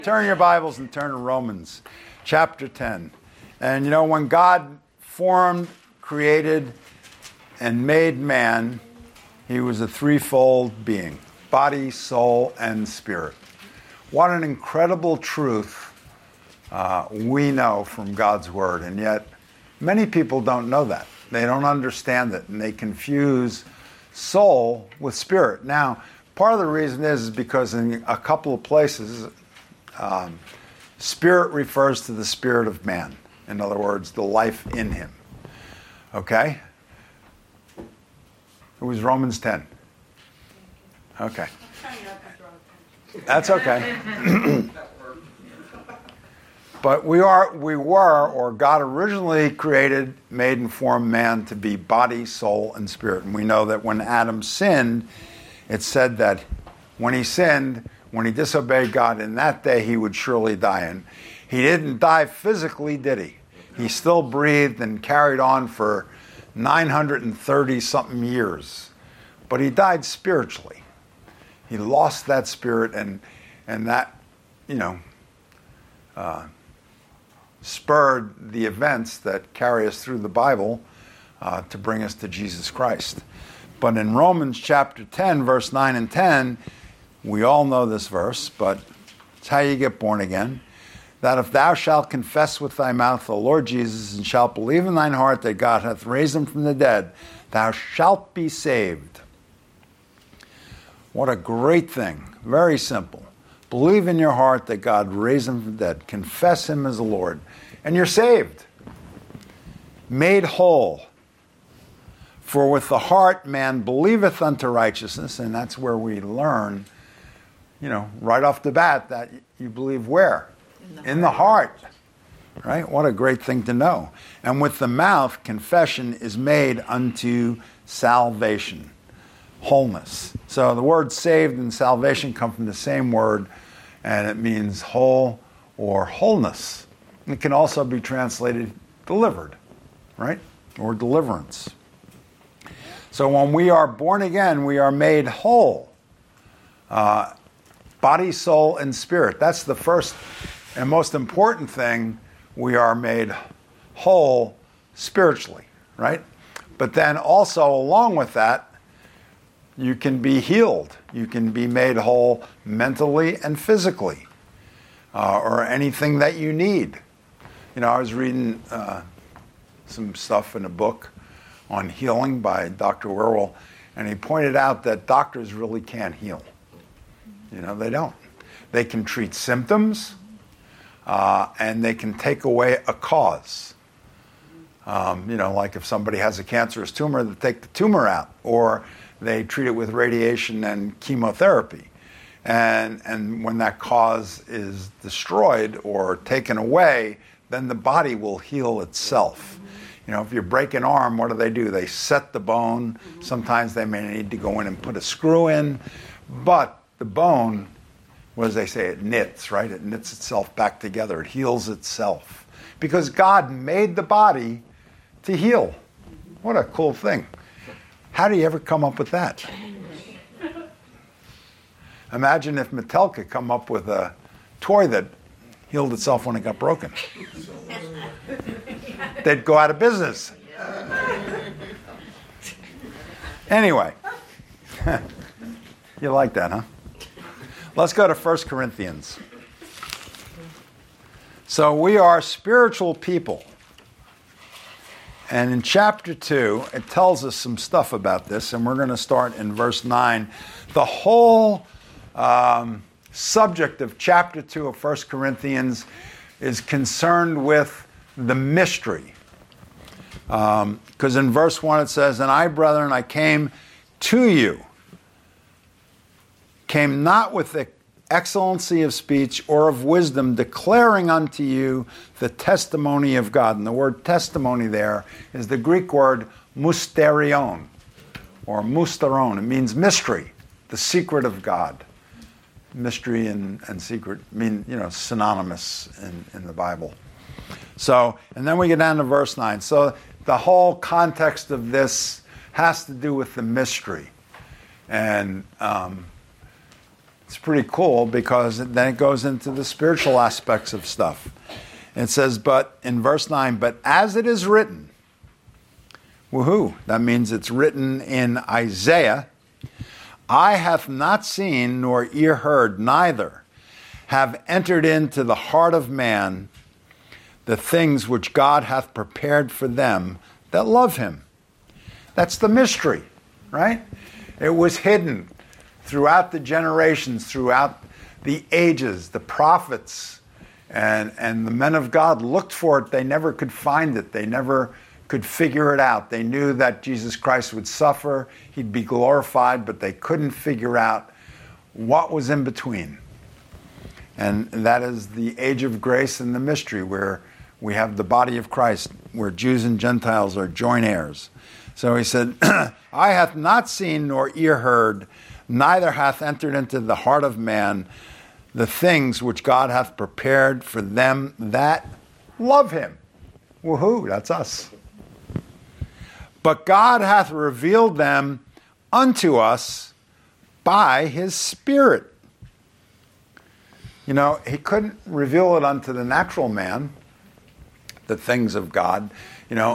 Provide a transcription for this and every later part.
Turn your Bibles and turn to Romans chapter 10. And you know, when God formed, created, and made man, he was a threefold being: body, soul, and spirit. What an incredible truth we know from God's Word. And yet, many people don't know that. They don't understand it, and they confuse soul with spirit. Now, part of the reason is because in a couple of places, spirit refers to the spirit of man. In other words, the life in him. Okay? It was Romans 10. Okay. That's okay. But we were, or God originally created, made and formed man to be body, soul, and spirit. And we know that when Adam sinned, it said that when he sinned, when he disobeyed God, in that day he would surely die. And he didn't die physically, did he? He still breathed and carried on for 930-something years. But he died spiritually. He lost that spirit, and that, spurred the events that carry us through the Bible to bring us to Jesus Christ. But in Romans chapter 10, verse 9 and 10, we all know this verse, but it's how you get born again. That if thou shalt confess with thy mouth the Lord Jesus, and shalt believe in thine heart that God hath raised him from the dead, thou shalt be saved. What a great thing. Very simple. Believe in your heart that God raised him from the dead. Confess him as the Lord. And you're saved. Made whole. For with the heart man believeth unto righteousness, and that's where we learn, right off the bat, that you believe where? In the heart. Right? What a great thing to know. And with the mouth, confession is made unto salvation. Wholeness. So the word saved and salvation come from the same word, and it means whole or wholeness. It can also be translated delivered, right? Or deliverance. So when we are born again, we are made whole. Body, soul, and spirit. That's the first and most important thing. We are made whole spiritually, right? But then also along with that, you can be healed. You can be made whole mentally and physically, or anything that you need. I was reading some stuff in a book on healing by Dr. Werwell, and he pointed out that doctors really can't heal. They don't. They can treat symptoms, and they can take away a cause. Like if somebody has a cancerous tumor, they take the tumor out, or they treat it with radiation and chemotherapy. And when that cause is destroyed or taken away, then the body will heal itself. If you break an arm, what do? They set the bone. Sometimes they may need to go in and put a screw in. But the bone, what does they say? It knits, right? It knits itself back together. It heals itself. Because God made the body to heal. What a cool thing. How do you ever come up with that? Imagine if Mattel could come up with a toy that healed itself when it got broken. They'd go out of business. Anyway, you like that, huh? Let's go to 1 Corinthians. So we are spiritual people. And in chapter 2, it tells us some stuff about this, and we're going to start in verse 9. The whole subject of chapter 2 of 1 Corinthians is concerned with the mystery. Because in verse 1 it says, "And I, brethren, I came to you, came not with the excellency of speech or of wisdom, declaring unto you the testimony of God." And the word testimony there is the Greek word mysterion, or musteron. It means mystery, the secret of God. Mystery and secret mean, synonymous in the Bible. So, and then we get down to verse 9. So the whole context of this has to do with the mystery. And it's pretty cool because then it goes into the spiritual aspects of stuff. It says, but in verse 9, but as it is written, woohoo, that means it's written in Isaiah, eye hath not seen nor ear heard, neither have entered into the heart of man the things which God hath prepared for them that love him. That's the mystery, right? It was hidden throughout the generations, throughout the ages. The prophets and the men of God looked for it. They never could find it. They never could figure it out. They knew that Jesus Christ would suffer, he'd be glorified, but they couldn't figure out what was in between. And that is the age of grace and the mystery, where we have the body of Christ, where Jews and Gentiles are joint heirs. So he said, eye hath not seen nor ear heard, neither hath entered into the heart of man the things which God hath prepared for them that love him. Woohoo, that's us. But God hath revealed them unto us by his Spirit. You know, he couldn't reveal it unto the natural man, the things of God. You know,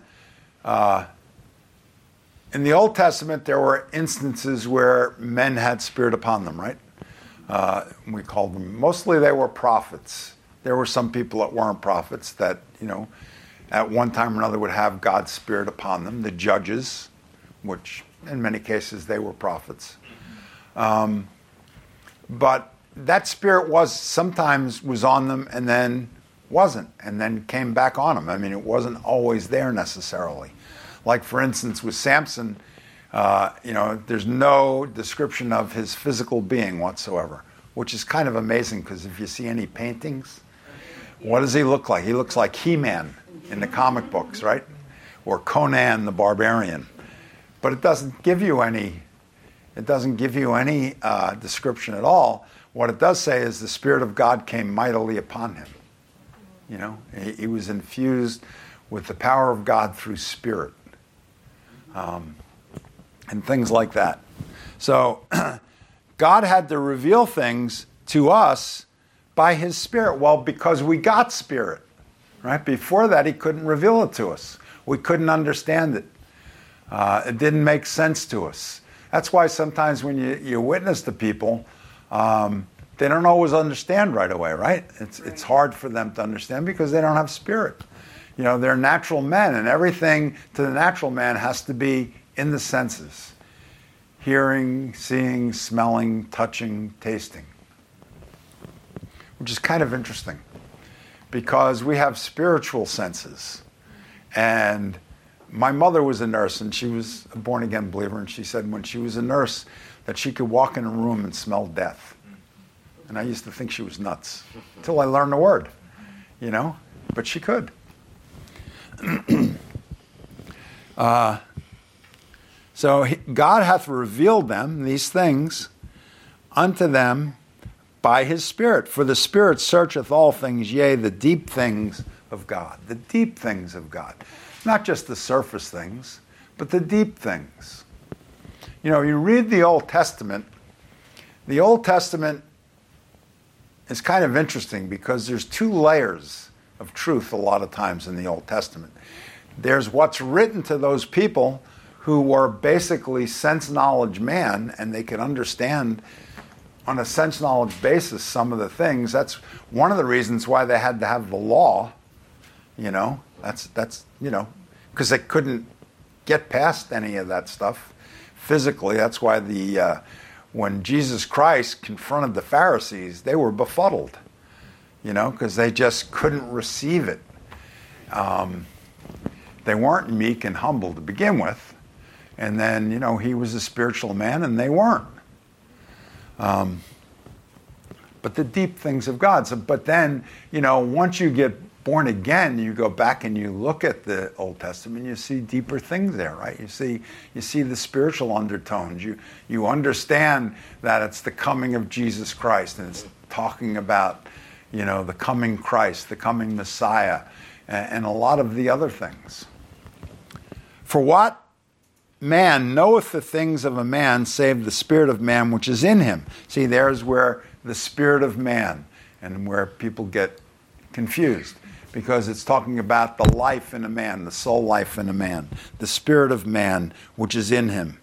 in the Old Testament, there were instances where men had Spirit upon them, right? We called them, mostly they were prophets. There were some people that weren't prophets that, you know, at one time or another would have God's Spirit upon them. The judges, which in many cases they were prophets. But that Spirit sometimes was on them and then wasn't, and then came back on them. I mean, it wasn't always there necessarily. Like, for instance, with Samson, you know, there's no description of his physical being whatsoever, which is kind of amazing, because if you see any paintings, what does he look like? He looks like He-Man in the comic books, right? Or Conan the Barbarian. But it doesn't give you any description at all. What it does say is the Spirit of God came mightily upon him. You know, he was infused with the power of God through Spirit. And things like that. So God had to reveal things to us by his Spirit. Well, because we got Spirit, right? Before that, he couldn't reveal it to us. We couldn't understand it. It didn't make sense to us. That's why sometimes when you witness to people, they don't always understand right away, right? It's hard for them to understand because they don't have Spirit. You know, they're natural men, and everything to the natural man has to be in the senses. Hearing, seeing, smelling, touching, tasting. Which is kind of interesting, because we have spiritual senses. And my mother was a nurse, and she was a born-again believer, and she said when she was a nurse that she could walk in a room and smell death. And I used to think she was nuts, until I learned the word, you know, but she could. So God hath revealed them, these things, unto them by his Spirit. For the Spirit searcheth all things, yea, the deep things of God. The deep things of God. Not just the surface things, but the deep things. You know, you read the Old Testament is kind of interesting because there's two layers of truth a lot of times in the Old Testament. There's what's written to those people who were basically sense knowledge man, and they could understand on a sense knowledge basis some of the things. That's one of the reasons why they had to have the law, you know. That's you know, because they couldn't get past any of that stuff physically. That's why when Jesus Christ confronted the Pharisees, they were befuddled, you know, because they just couldn't receive it. They weren't meek and humble to begin with. And then, you know, he was a spiritual man and they weren't. But the deep things of God. But then, you know, once you get born again, you go back and you look at the Old Testament, you see deeper things there, right? You see the spiritual undertones. You understand that it's the coming of Jesus Christ, and it's talking about, you know, the coming Christ, the coming Messiah, and a lot of the other things. For what man knoweth the things of a man, save the spirit of man which is in him. See, there's where the spirit of man, and where people get confused, because it's talking about the life in a man, the soul life in a man, the spirit of man which is in him.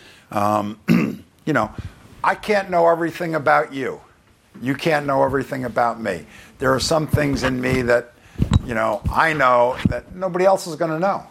I can't know everything about you. You can't know everything about me. There are some things in me that, I know that nobody else is going to know.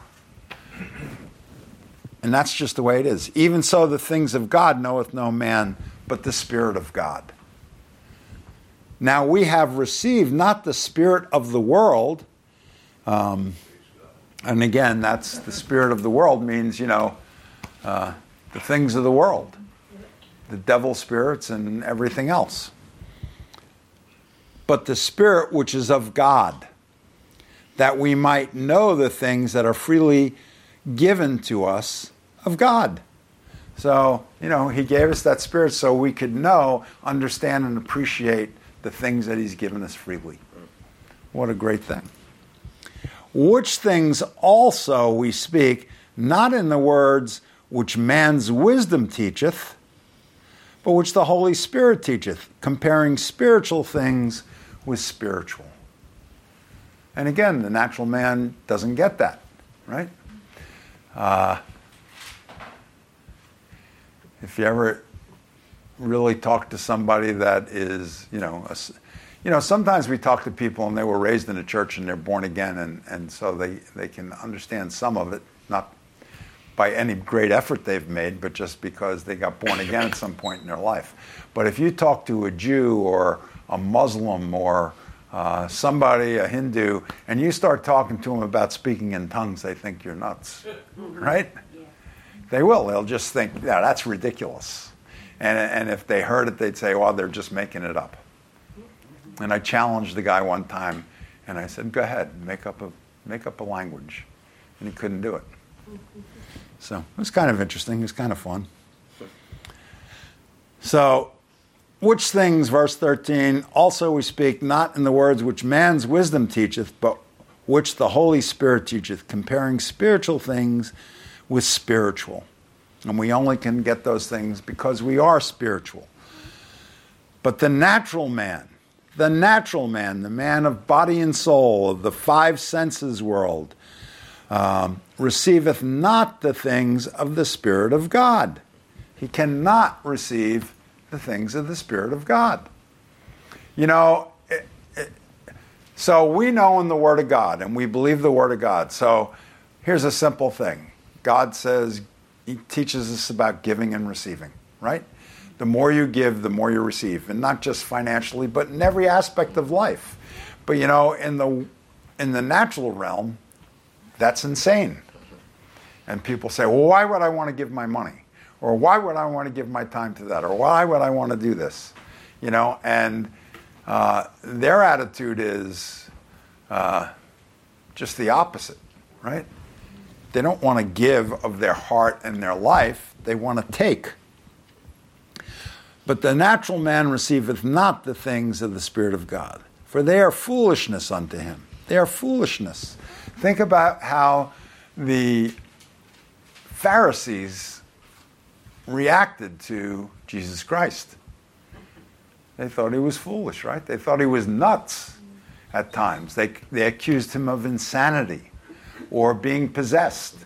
And that's just the way it is. Even so, the things of God knoweth no man, but the Spirit of God. Now we have received not the spirit of the world, and again, that's the spirit of the world means, the things of the world, the devil spirits and everything else. But the Spirit which is of God, that we might know the things that are freely given to us of God. So, he gave us that Spirit so we could know, understand, and appreciate the things that he's given us freely. What a great thing. Which things also we speak, not in the words which man's wisdom teacheth, but which the Holy Spirit teacheth, comparing spiritual things with spiritual. And again, the natural man doesn't get that, right? If you ever really talk to somebody that is, sometimes we talk to people and they were raised in a church and they're born again, and so they can understand some of it, not by any great effort they've made, but just because they got born again at some point in their life. But if you talk to a Jew or a Muslim or somebody, a Hindu, and you start talking to them about speaking in tongues, they think you're nuts, right? Yeah. They will. They'll just think, yeah, that's ridiculous. And if they heard it, they'd say, well, they're just making it up. And I challenged the guy one time, and I said, go ahead, make up a language. And he couldn't do it. So it was kind of interesting. It was kind of fun. So, which things, verse 13, also we speak not in the words which man's wisdom teacheth, but which the Holy Spirit teacheth, comparing spiritual things with spiritual. And we only can get those things because we are spiritual. But the natural man, the man of body and soul, of the five senses world, receiveth not the things of the Spirit of God. He cannot receive the things of the Spirit of God. So we know in the Word of God, and we believe the Word of God. So here's a simple thing. God says, he teaches us about giving and receiving, right? The more you give, the more you receive. And not just financially, but in every aspect of life. But in the natural realm, that's insane. And people say, well, why would I want to give my money? Or why would I want to give my time to that? Or why would I want to do this? And their attitude is just the opposite, right? They don't want to give of their heart and their life. They want to take. But the natural man receiveth not the things of the Spirit of God, for they are foolishness unto him. They are foolishness. Think about how the Pharisees reacted to Jesus Christ. They thought he was foolish, right? They thought he was nuts at times. They accused him of insanity or being possessed.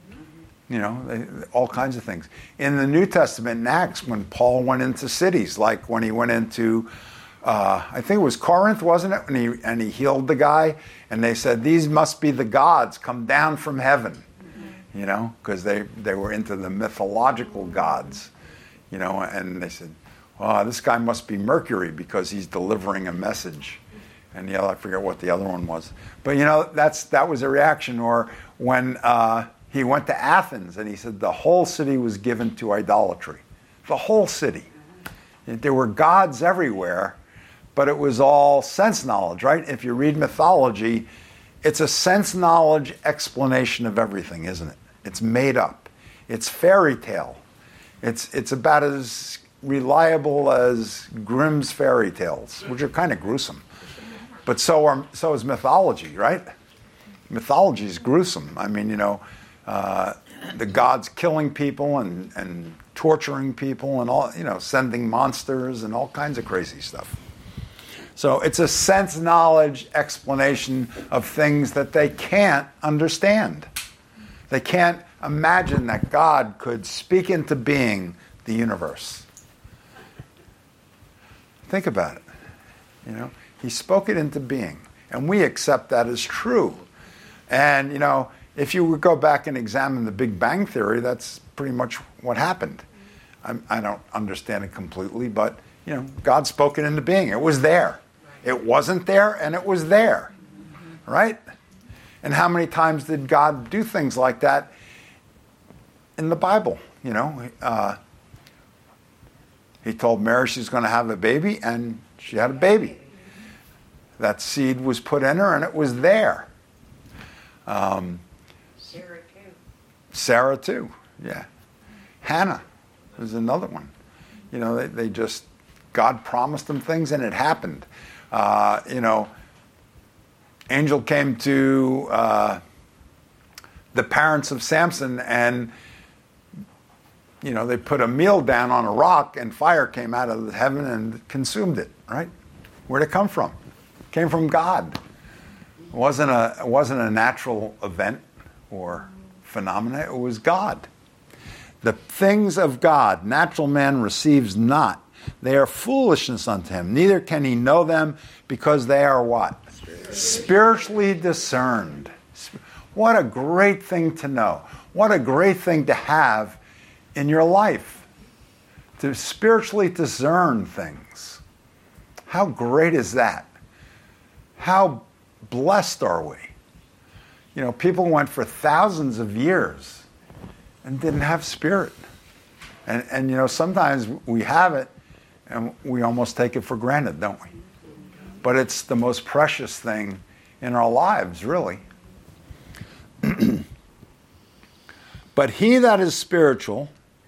All kinds of things. In the New Testament, in Acts, when Paul went into cities, like when he went into, I think it was Corinth, wasn't it? And he healed the guy, and they said, these must be the gods come down from heaven, because they were into the mythological gods, and they said, oh, this guy must be Mercury because he's delivering a message. And I forget what the other one was. But that was a reaction. Or when he went to Athens and he said the whole city was given to idolatry. The whole city. There were gods everywhere, but it was all sense knowledge, right? If you read mythology, it's a sense knowledge explanation of everything, isn't it? It's made up. It's fairy tale. It's about as reliable as Grimm's fairy tales, which are kind of gruesome. But so is mythology, right? Mythology is gruesome. I mean, the gods killing people and torturing people and all, sending monsters and all kinds of crazy stuff. So it's a sense knowledge explanation of things that they can't understand. They can't imagine that God could speak into being the universe. Think about it. He spoke it into being, and we accept that as true. And, if you would go back and examine the Big Bang Theory, that's pretty much what happened. I don't understand it completely, but, God spoke it into being. It was there. It wasn't there, and it was there. Right? And how many times did God do things like that in the Bible? He told Mary she's going to have a baby, and she had a baby. That seed was put in her, and it was there. Sarah too. Yeah. Hannah was another one. They just, God promised them things, and it happened. Angel came to the parents of Samson, and they put a meal down on a rock, and fire came out of heaven and consumed it. Right? Where'd it come from? It came from God. It wasn't a natural event or phenomena. It was God. The things of God, natural man receives not. They are foolishness unto him. Neither can he know them, because they are what? Spiritually discerned. What a great thing to know. What a great thing to have in your life. To spiritually discern things. How great is that? How blessed are we? People went for thousands of years and didn't have spirit. And sometimes we have it and we almost take it for granted, don't we? But it's the most precious thing in our lives, really. But he that is spiritual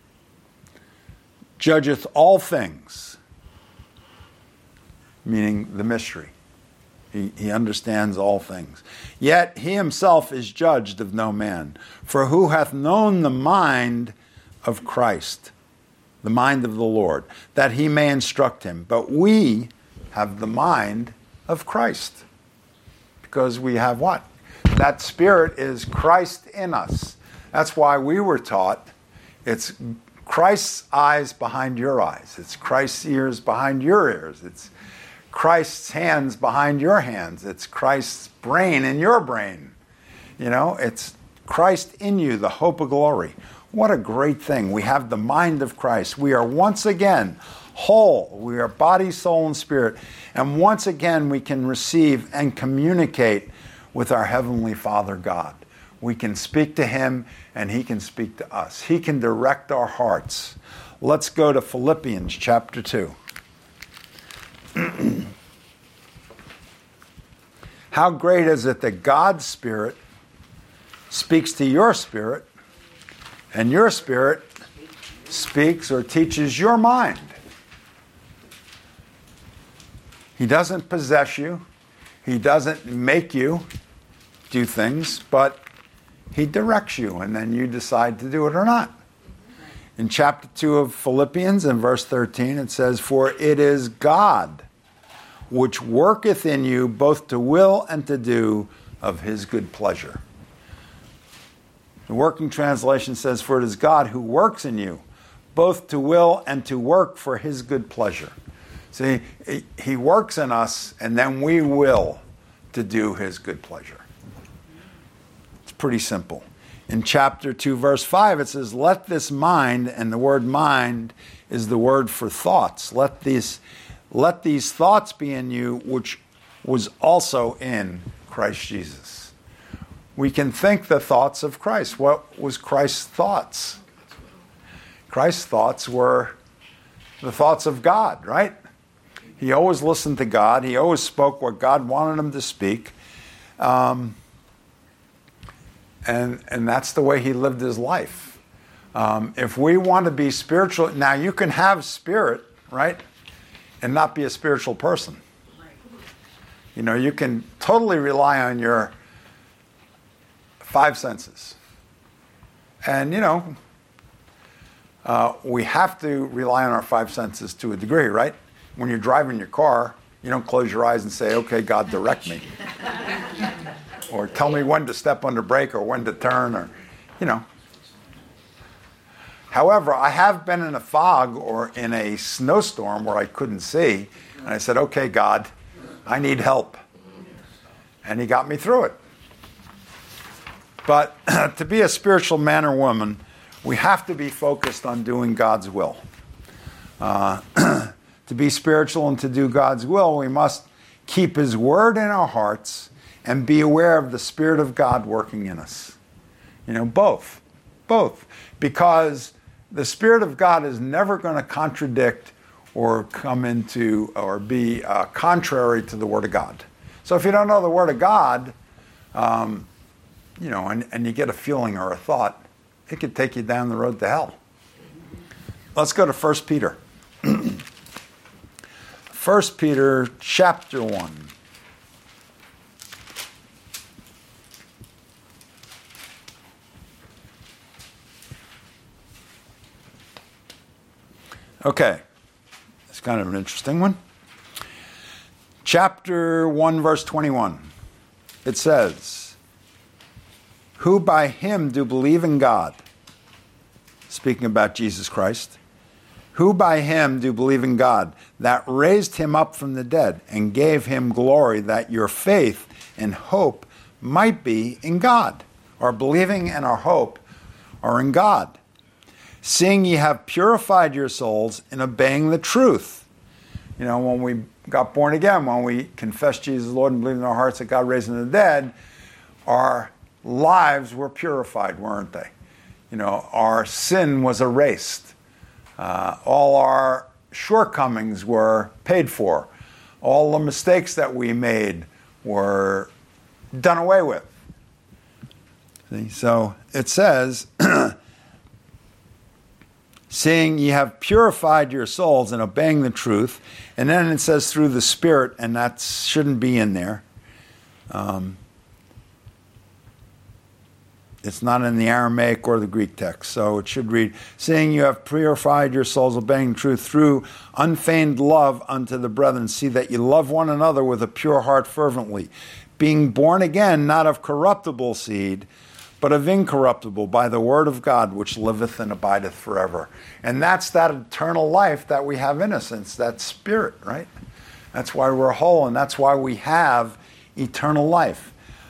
judgeth all things, meaning the mystery. He understands all things. Yet he himself is judged of no man. For who hath known the mind of Christ, the mind of the Lord, that he may instruct him? But we have the mind of Christ. Because we have what? That Spirit is Christ in us. That's why we were taught it's Christ's eyes behind your eyes. It's Christ's ears behind your ears. It's Christ's hands behind your hands. It's Christ's brain in your brain. It's Christ in you, the hope of glory. What a great thing. We have the mind of Christ. We are once again whole. We are body, soul, and spirit. And once again, we can receive and communicate with our Heavenly Father God. We can speak to Him, and He can speak to us. He can direct our hearts. Let's go to Philippians chapter 2. How great is it that God's Spirit speaks to your spirit, and your spirit speaks or teaches your mind. He doesn't possess you. He doesn't make you do things, but He directs you, and then you decide to do it or not. In chapter 2 of Philippians, in verse 13, it says, "For it is God which worketh in you both to will and to do of His good pleasure." The Working Translation says, "For it is God who works in you both to will and to work for His good pleasure." See, He works in us, and then we will to do His good pleasure. It's pretty simple. In chapter 2, verse 5, it says, "Let this mind," and the word mind is the word for thoughts. Let these thoughts be in you, which was also in Christ Jesus. We can think the thoughts of Christ. What was Christ's thoughts? Christ's thoughts were the thoughts of God, right? He always listened to God. He always spoke what God wanted him to speak. And that's the way he lived his life. If we want to be spiritual, now you can have spirit, right? And not be a spiritual person. You can totally rely on your 5 senses And, we have to rely on our five senses to a degree, right? When you're driving your car, you don't close your eyes and say, okay, God, direct me. Or tell me when to step on the brake or when to turn or, However, I have been in a fog or in a snowstorm where I couldn't see. And I said, okay, God, I need help. And he got me through it. But to be a spiritual man or woman, we have to be focused on doing God's will. To be spiritual and to do God's will, we must keep his word in our hearts and be aware of the Spirit of God working in us. Both. Because the Spirit of God is never going to contradict or come into or be contrary to the Word of God. So if you don't know the Word of God, and you get a feeling or a thought, it could take you down the road to hell. Let's go to 1 Peter. 1 Peter chapter 1. Okay, it's kind of an interesting one. Chapter 1, verse 21. It says, who by him do believe in God, speaking about Jesus Christ, who by him do believe in God, that raised him up from the dead and gave him glory, that your faith and hope might be in God. Our believing and our hope are in God. Seeing ye have purified your souls in obeying the truth. When we got born again, when we confessed Jesus Lord and believed in our hearts that God raised him from the dead, our lives were purified, weren't they? Our sin was erased. All our shortcomings were paid for. All the mistakes that we made were done away with. See? So it says, seeing ye have purified your souls in obeying the truth, and then it says through the Spirit, and that shouldn't be in there. It's not in the Aramaic or the Greek text, so it should read, seeing you have purified your souls, obeying truth through unfeigned love unto the brethren, see that you love one another with a pure heart fervently, being born again, not of corruptible seed, but of incorruptible, by the word of God, which liveth and abideth forever. And that's that eternal life that we have in us, that Spirit, right? That's why we're whole, and that's why we have eternal life.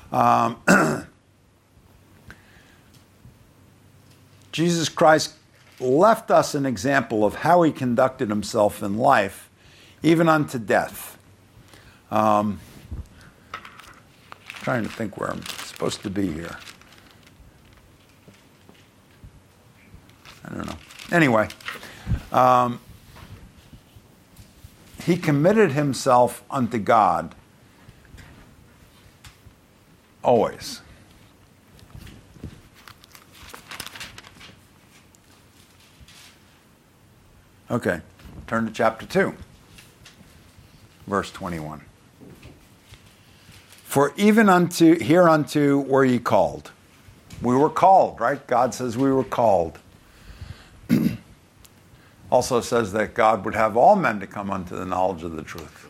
Jesus Christ left us an example of how he conducted himself in life, even unto death. Trying to think where I'm supposed to be here. I don't know. Anyway, he committed himself unto God always. Okay, turn to chapter 2, verse 21. For even hereunto were ye called. We were called, right? God says we were called. Also says that God would have all men to come unto the knowledge of the truth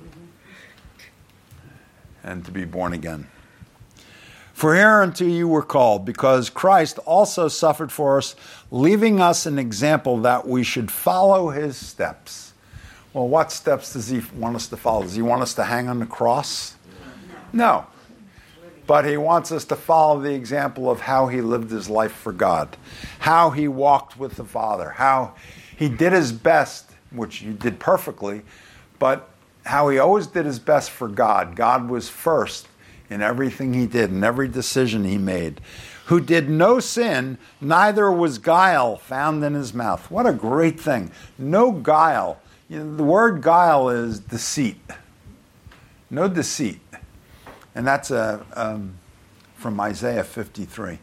and to be born again. For hereunto you were called, because Christ also suffered for us, leaving us an example that we should follow his steps. Well, what steps does he want us to follow? Does he want us to hang on the cross? No. But he wants us to follow the example of how he lived his life for God, how he walked with the Father, how he did his best, which he did perfectly, but how he always did his best for God. God was first in everything he did, in every decision he made. Who did no sin, neither was guile found in his mouth. What a great thing. No guile. The word guile is deceit. No deceit. And that's from Isaiah 53.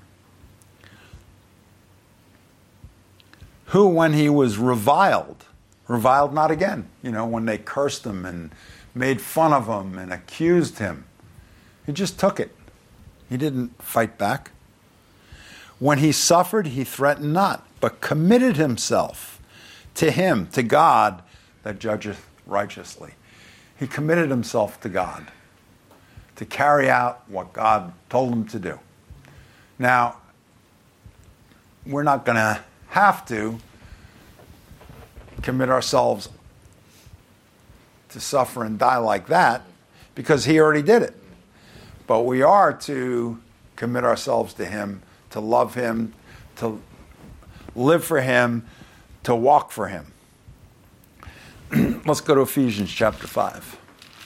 Who, when he was reviled not again. When they cursed him and made fun of him and accused him. He just took it. He didn't fight back. When he suffered, he threatened not, but committed himself to him, to God, that judgeth righteously. He committed himself to God to carry out what God told him to do. Now, we're not going to have to commit ourselves to suffer and die like that because he already did it. But we are to commit ourselves to him, to love him, to live for him, to walk for him. Let's go to Ephesians chapter 5.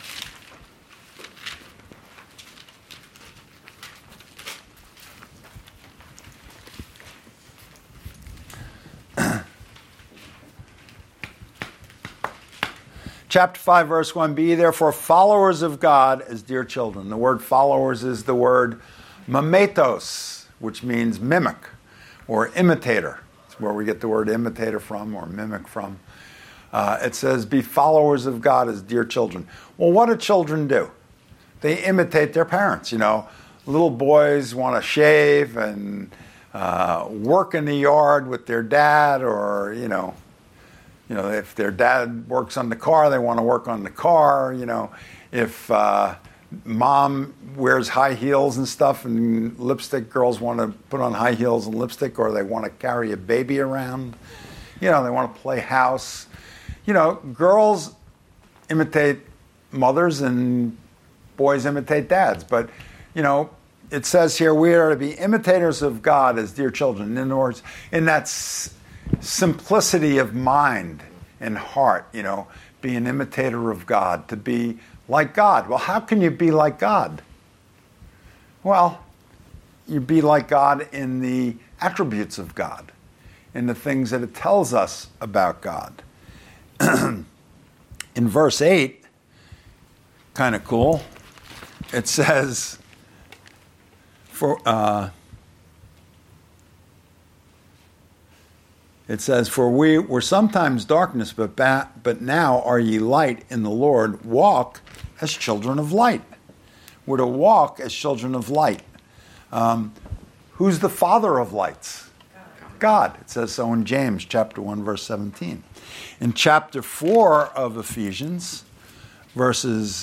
Chapter 5, verse 1, be ye therefore followers of God as dear children. The word followers is the word mimetos, which means mimic or imitator. It's where we get the word imitator from or mimic from. It says, be followers of God as dear children. Well, what do children do? They imitate their parents, you know. Little boys want to shave and work in the yard with their dad, or, you know, if their dad works on the car, they want to work on the car. You know, if mom wears high heels and stuff and lipstick, girls want to put on high heels and lipstick, or they want to carry a baby around. You know, they want to play house. You know, girls imitate mothers and boys imitate dads. But, you know, it says here we are to be imitators of God as dear children. In other words, in that simplicity of mind and heart, you know, be an imitator of God, to be like God. Well, how can you be like God? Well, you be like God in the attributes of God, in the things that it tells us about God. In verse 8, kind of cool, it says, for we were sometimes darkness, but now are ye light in the Lord. Walk as children of light. We're to walk as children of light. Who's the father of lights? God. It says so in James chapter 1, verse 17. In chapter 4 of Ephesians, verses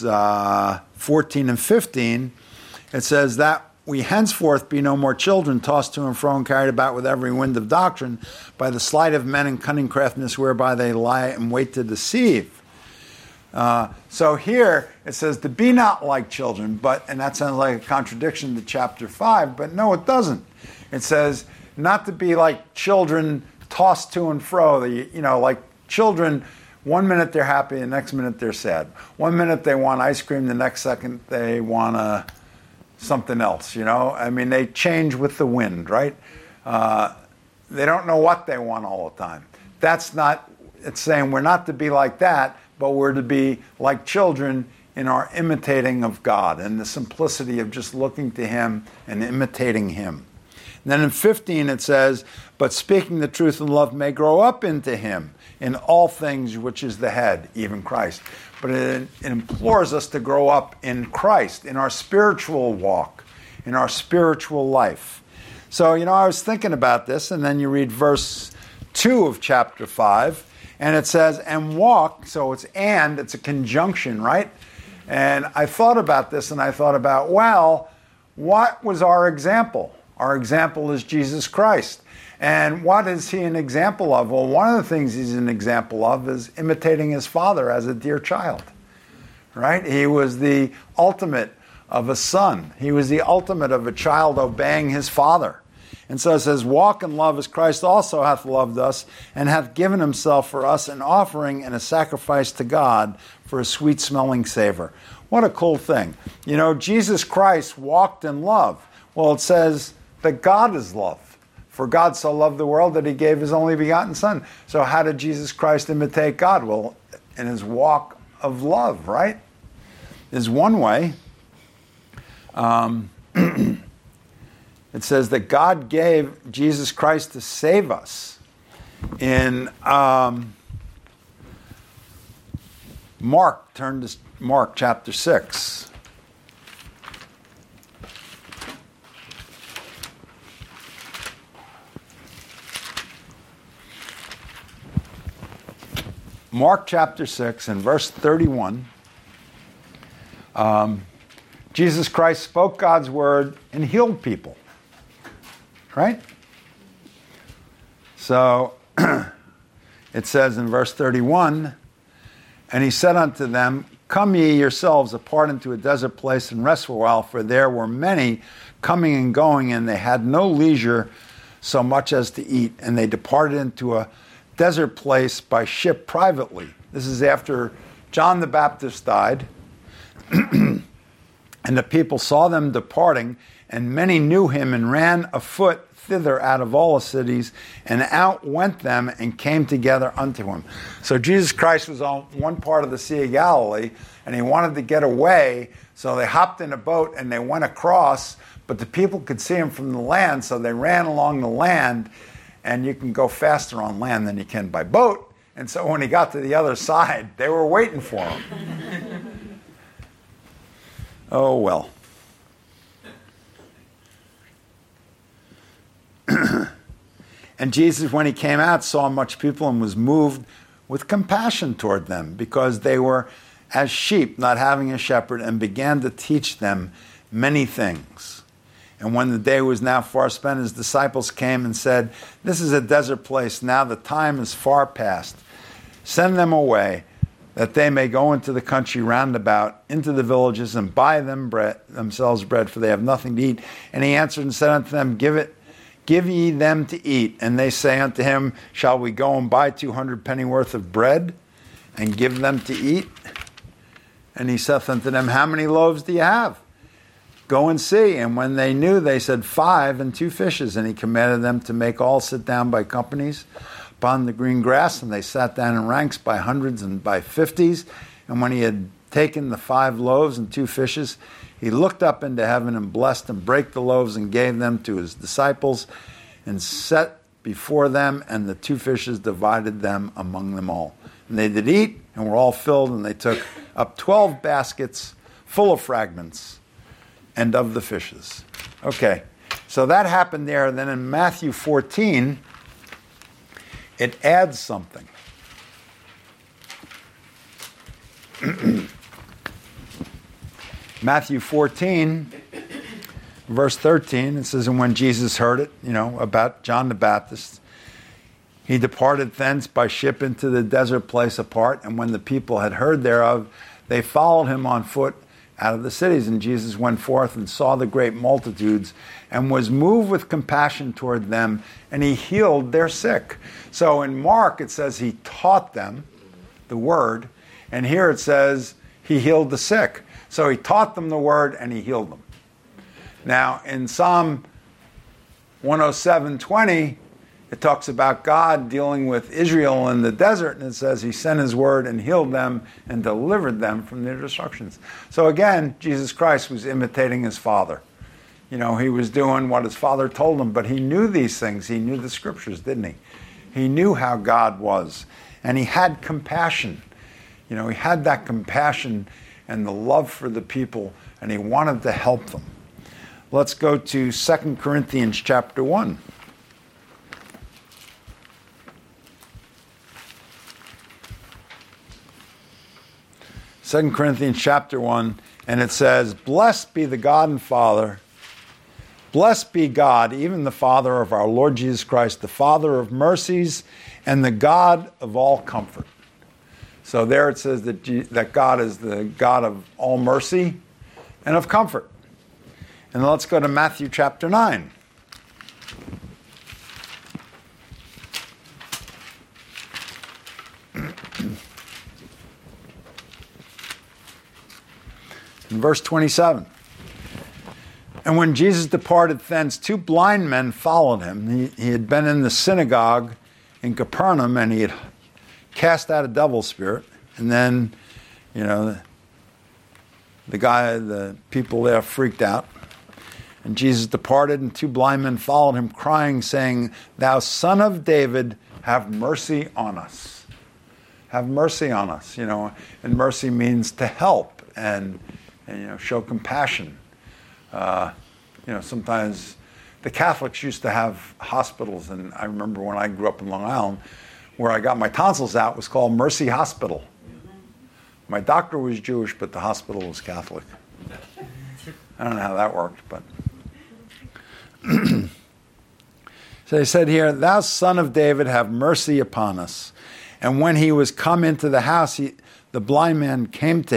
14 and 15, it says that we henceforth be no more children, tossed to and fro and carried about with every wind of doctrine, by the sleight of men and cunning craftiness whereby they lie and wait to deceive. So here it says to be not like children, and that sounds like a contradiction to chapter 5, but no, it doesn't. It says not to be like children tossed to and fro, like children, one minute they're happy, the next minute they're sad. One minute they want ice cream, the next second they want something else, you know? I mean, they change with the wind, right? They don't know what they want all the time. It's saying we're not to be like that, but we're to be like children in our imitating of God and the simplicity of just looking to him and imitating him. And then in 15 it says, but speaking the truth in love may grow up into him in all things, which is the head, even Christ. But it implores us to grow up in Christ, in our spiritual walk, in our spiritual life. So, you know, I was thinking about this, and then you read verse 2 of chapter 5, and it says, and walk, so it's a conjunction, right? And I thought about this, and I thought about, well, what was our example? Our example is Jesus Christ. And what is he an example of? Well, one of the things he's an example of is imitating his father as a dear child, right? He was the ultimate of a son. He was the ultimate of a child obeying his father. And so it says, walk in love as Christ also hath loved us and hath given himself for us an offering and a sacrifice to God for a sweet-smelling savor. What a cool thing. You know, Jesus Christ walked in love. Well, it says that God is love. For God so loved the world that he gave his only begotten Son. So how did Jesus Christ imitate God? Well, in his walk of love, right? Is one way. It says that God gave Jesus Christ to save us. In Mark, turn to Mark chapter 6. Mark chapter 6 and verse 31, Jesus Christ spoke God's word and healed people. Right? So it says in verse 31, and he said unto them, come ye yourselves apart into a desert place and rest for a while, for there were many coming and going, and they had no leisure so much as to eat. And they departed into a desert place by ship privately. This is after John the Baptist died. And the people saw them departing, and many knew him and ran afoot thither out of all the cities, and out went them and came together unto him. So Jesus Christ was on one part of the Sea of Galilee, and he wanted to get away, so they hopped in a boat and they went across, but the people could see him from the land, so they ran along the land, and you can go faster on land than you can by boat. And so when he got to the other side, they were waiting for him. Oh, well. And Jesus, when he came out, saw much people and was moved with compassion toward them, because they were as sheep not having a shepherd, and began to teach them many things. And when the day was now far spent, his disciples came and said, this is a desert place. Now the time is far past. Send them away, that they may go into the country round about, into the villages, and buy themselves bread, for they have nothing to eat. And he answered and said unto them, Give ye them to eat. And they say unto him, shall we go and buy 200 pennyworth of bread, and give them to eat? And he saith unto them, how many loaves do you have? Go and see. And when they knew, they said, 5 and 2 fishes. And he commanded them to make all sit down by companies upon the green grass, and they sat down in ranks by hundreds and by 50s. And when he had taken the 5 loaves and 2 fishes, he looked up into heaven and blessed and brake the loaves and gave them to his disciples and set before them, and the 2 fishes divided them among them all. And they did eat and were all filled, and they took up 12 baskets full of fragments and of the fishes. Okay, so that happened there. Then in Matthew 14, it adds something. Matthew 14, verse 13, it says, and when Jesus heard it, about John the Baptist, he departed thence by ship into the desert place apart, and when the people had heard thereof, they followed him on foot out of the cities. And Jesus went forth and saw the great multitudes, and was moved with compassion toward them, and he healed their sick. So in Mark, it says he taught them the word, and here it says he healed the sick. So he taught them the word and he healed them. Now, in Psalm 107:20, it talks about God dealing with Israel in the desert, and it says he sent his word and healed them and delivered them from their destructions. So again, Jesus Christ was imitating his Father. He was doing what his Father told him, but he knew these things. He knew the scriptures, didn't he? He knew how God was, and he had compassion. He had that compassion and the love for the people, and he wanted to help them. Let's go to 2 Corinthians chapter 1. Second Corinthians chapter 1, and it says, blessed be the God and Father, blessed be God, even the Father of our Lord Jesus Christ, the Father of mercies and the God of all comfort. So there it says that God is the God of all mercy and of comfort. And let's go to Matthew chapter 9. In verse 27. And when Jesus departed thence, 2 blind men followed him. He had been in the synagogue in Capernaum, and he had cast out a devil spirit. And then, the people there freaked out. And Jesus departed, and 2 blind men followed him, crying, saying, thou Son of David, have mercy on us. Have mercy on us. And mercy means to help and show compassion. Sometimes the Catholics used to have hospitals, and I remember when I grew up in Long Island, where I got my tonsils out was called Mercy Hospital. My doctor was Jewish, but the hospital was Catholic. I don't know how that worked, but... So he said here, "Thou son of David, have mercy upon us." And when he was come into the house, the blind men came to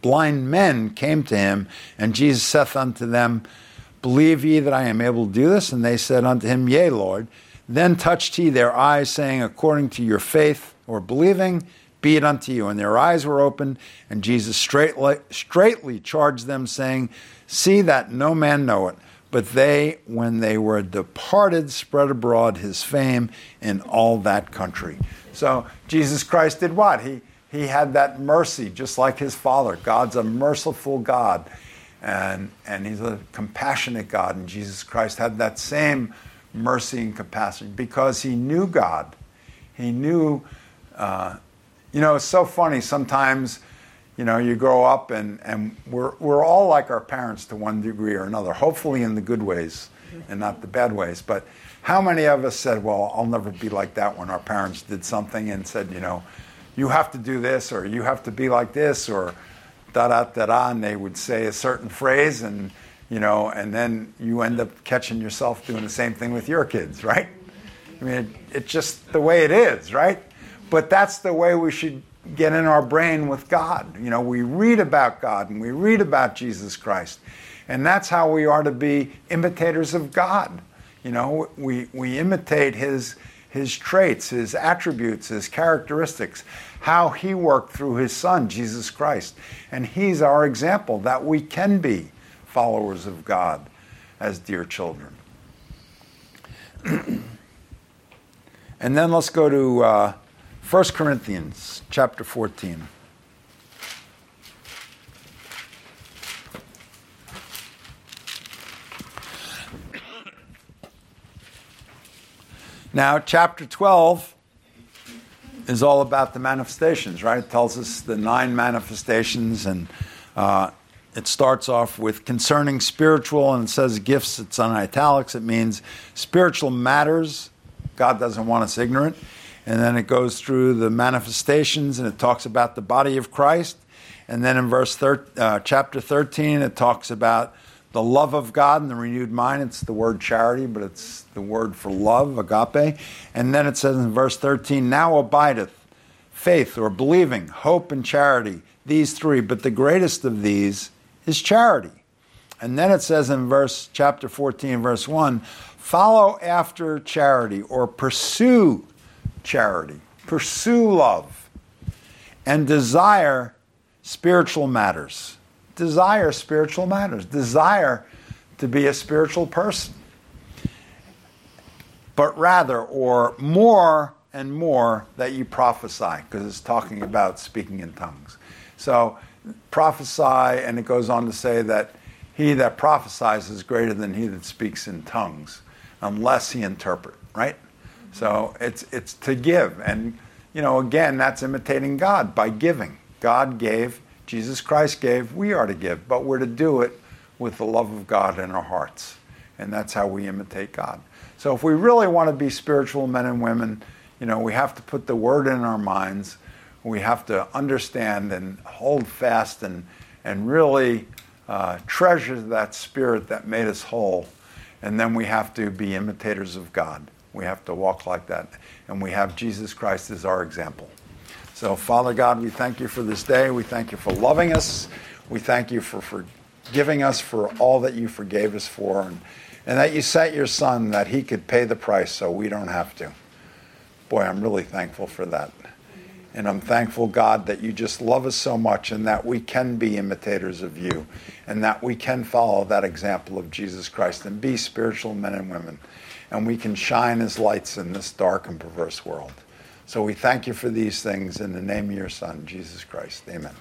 him, and Jesus saith unto them, "Believe ye that I am able to do this?" And they said unto him, "Yea, Lord." Then touched he their eyes, saying, "According to your faith," or believing, "be it unto you." And their eyes were opened, and Jesus straightly charged them, saying, "See that no man know it." But they, when they were departed, spread abroad his fame in all that country. So Jesus Christ did what? He had that mercy, just like his Father. God's a merciful God, and he's a compassionate God. And Jesus Christ had that same mercy and compassion because he knew God. He knew, it's so funny sometimes. You grow up and we're all like our parents to one degree or another, hopefully in the good ways and not the bad ways. But how many of us said, well, I'll never be like that when our parents did something and said, you have to do this or you have to be like this or da-da-da-da, and they would say a certain phrase and then you end up catching yourself doing the same thing with your kids, right? I mean, it's just the way it is, right? But that's the way we should get in our brain with God. We read about God and we read about Jesus Christ. And that's how we are to be imitators of God. We imitate his traits, his attributes, his characteristics, how he worked through his Son, Jesus Christ. And he's our example that we can be followers of God as dear children. And then let's go to 1 Corinthians chapter 14. Now, chapter 12 is all about the manifestations, right? It tells us the 9 manifestations, and it starts off with concerning spiritual, and it says gifts, it's on italics. It means spiritual matters. God doesn't want us ignorant. And then it goes through the manifestations, and it talks about the body of Christ. And then in chapter 13, it talks about the love of God and the renewed mind. It's the word charity, but it's the word for love, agape. And then it says in verse 13, "Now abideth faith," or believing, hope, and charity, these 3. But the greatest of these is charity. And then it says in chapter 14, verse 1, "Follow after charity," or pursue charity, pursue love, and desire spiritual matters. Desire spiritual matters. Desire to be a spiritual person. But rather, or more and more, that you prophesy, because it's talking about speaking in tongues. So prophesy, and it goes on to say that he that prophesies is greater than he that speaks in tongues, unless he interpret, right? So it's to give. And, again, that's imitating God by giving. God gave, Jesus Christ gave, we are to give. But we're to do it with the love of God in our hearts. And that's how we imitate God. So if we really want to be spiritual men and women, we have to put the word in our minds. We have to understand and hold fast and really treasure that spirit that made us whole. And then we have to be imitators of God. We have to walk like that. And we have Jesus Christ as our example. So, Father God, we thank you for this day. We thank you for loving us. We thank you for forgiving us for all that you forgave us for. And that you sent your Son that he could pay the price so we don't have to. Boy, I'm really thankful for that. And I'm thankful, God, that you just love us so much and that we can be imitators of you and that we can follow that example of Jesus Christ and be spiritual men and women. And we can shine as lights in this dark and perverse world. So we thank you for these things in the name of your Son, Jesus Christ. Amen.